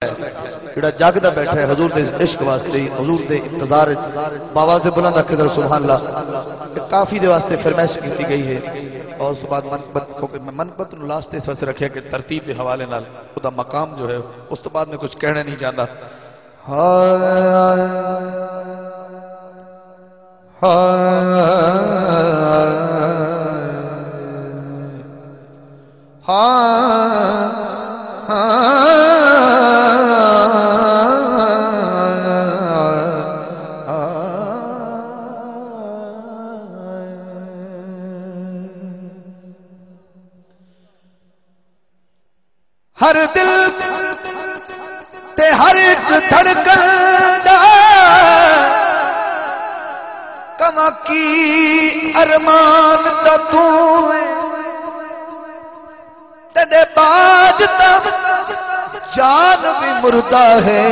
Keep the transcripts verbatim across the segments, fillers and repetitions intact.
جڑا جاگدا بیٹھا ہے حضور دے عشق واسطے حضور دے انتظار باواز بلند اکھدر سبحان اللہ کافی دے واسطے فرمائش کی گئی ہے اور اس کے بعد منقبت کو منقبت نو لاسٹ اس واسطے رکھیا کہ ترتیب دے حوالے نال خدا مقام جو ہے اس تو بعد میں کچھ کہنا نہیں چاہتا ہر دل تے ہر ایک دھڑکن دا کما کی ارمان تا تو ہے تیرے بعد تب جان بھی مردہ ہے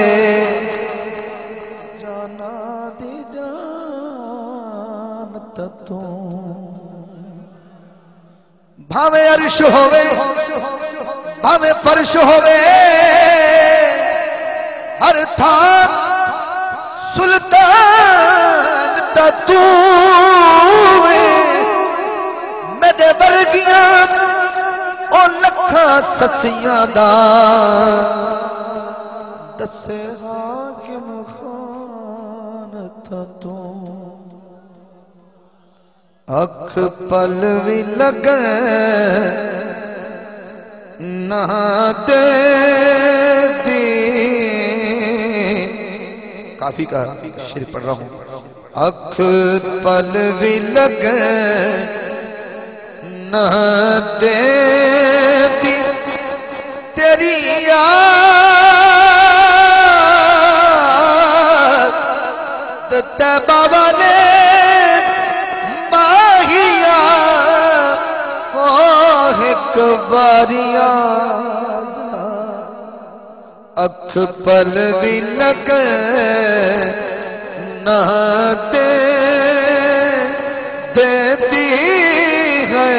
جانا دی جان تا تو بھاوے عرش ہووے بھاوے فرش ہووے ہر تھان سلطان تا تو میرے ورگیاں او لکھاں سسیاں دا دسے حاکم خان تا تو اکھ پل بھی لگے نہ دے دی کافی کا شعر پڑھ رہا ہوں اکھ پل بھی لگے نہ دے دی تیری یاد تیبہ والے ماہیا ایک باریاں اکھ پل بھی لگے نہ دے دیتی ہے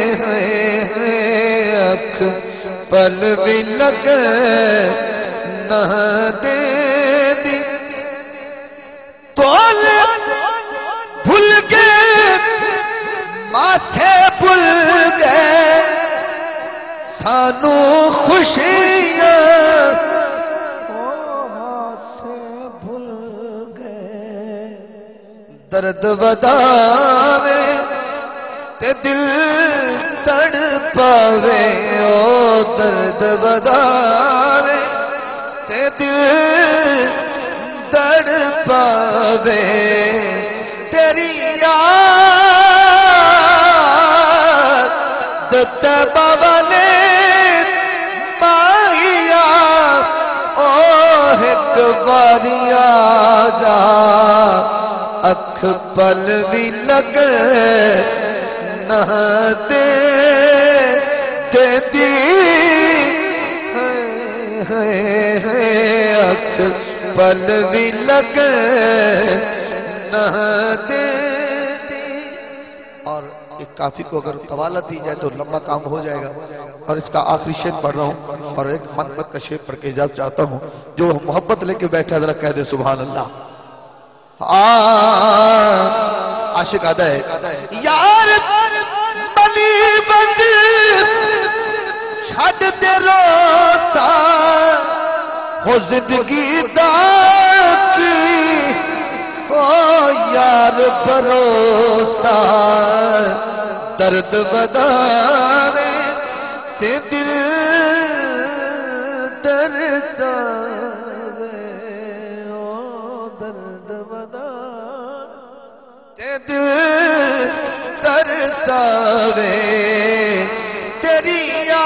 اکھ پل بھی لگے نہ دیتی تول بھول گئے ماتھے بھول گئے سانو خوشیاں سے بھول گئے درد وداوے تے دل تڑ پاوے او درد وداوے تے دل تڑ پاوے تیری یاد تیبہ والے باریاں جا اکھ پل بھی لگے نہ دے دیتی اکھ پل بھی لگے نہ دیتی اور ایک کافی کو اگر طوالت دی جائے تو لمبا کام ہو جائے گا اور اس کا آخری شعر پڑھ رہا ہوں اور ایک منقبت کا شعر پڑھ کے اجازت چاہتا ہوں جو محبت لے کے بیٹھا ذرا کہہ دے سبحان اللہ عاشق آدھا ہے یار بنی بند چھڑ دے روتا ہو زندگی دا کی او یار بھروسہ درد بداوے تے دل ترساوے او درد بداوے تے دل ترساوے تیری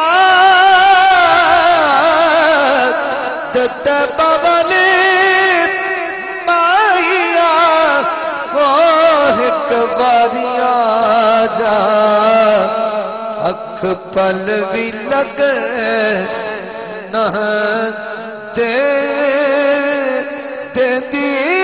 یاد تیبہ والے ماہیا او ایک باریاں جا اکھ پل بھی لگے نہ دے دیتی